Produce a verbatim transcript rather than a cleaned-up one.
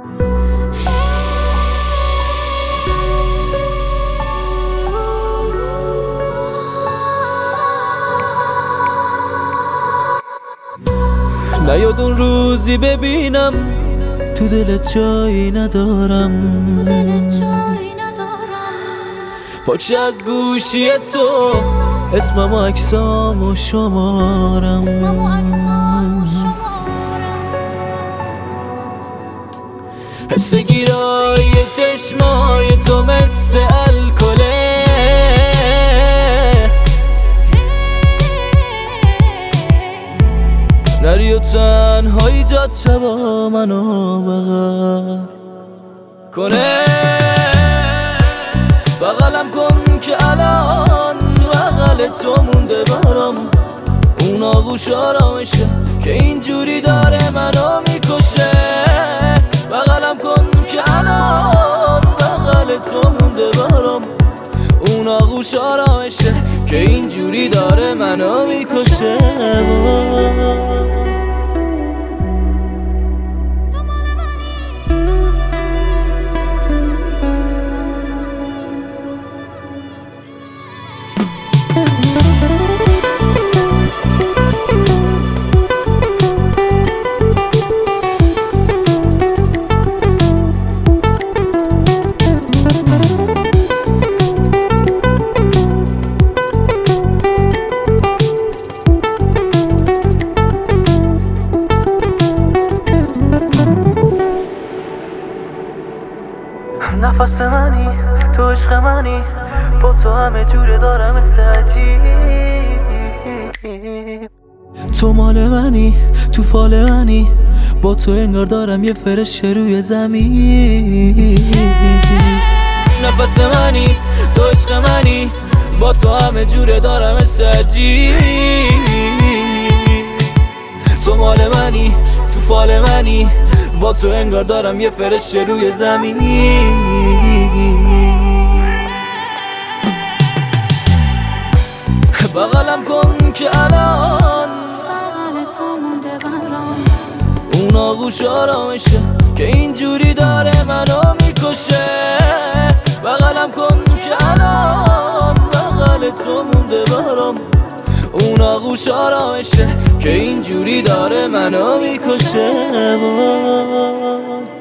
نیاد اون روزی ببینم تو دلت جایی ندارم، پاچه از گوشی تو اسمم و عکسام و شمارم. حس گیرای چشمای تو مثل الکله، نری و تنهایی جاد شبا منو بغل کنه. بغلم کن که الان بغل تو مونده برام اون آغوش آرامشه که اینجوری داره منو میکشه. بغلم کن که الان بغل تو مونده برام اون آغوش آرامشه که اینجوری داره منو میکشه. نفس منی تو عشق منی، با تو همه جوره دارم مثل عجیب. تو مال منی تو فال منی، با تو انگار دارم یه فرشه روی زمین. نفس منی تو عشق منی، با تو همه جوره دارم مثل عجیب. تو مال منی تو فال منی، با تو انگار دارم یه فرشه روی زمین. بغلم کن که الان بغل تو مونده برام اون آغوش آرامشه که اینجوری داره منو میکشه. بغلم کن که الان بغل تو مونده برام اون آغوش آرامشه که اینجوری داره منو میکشه.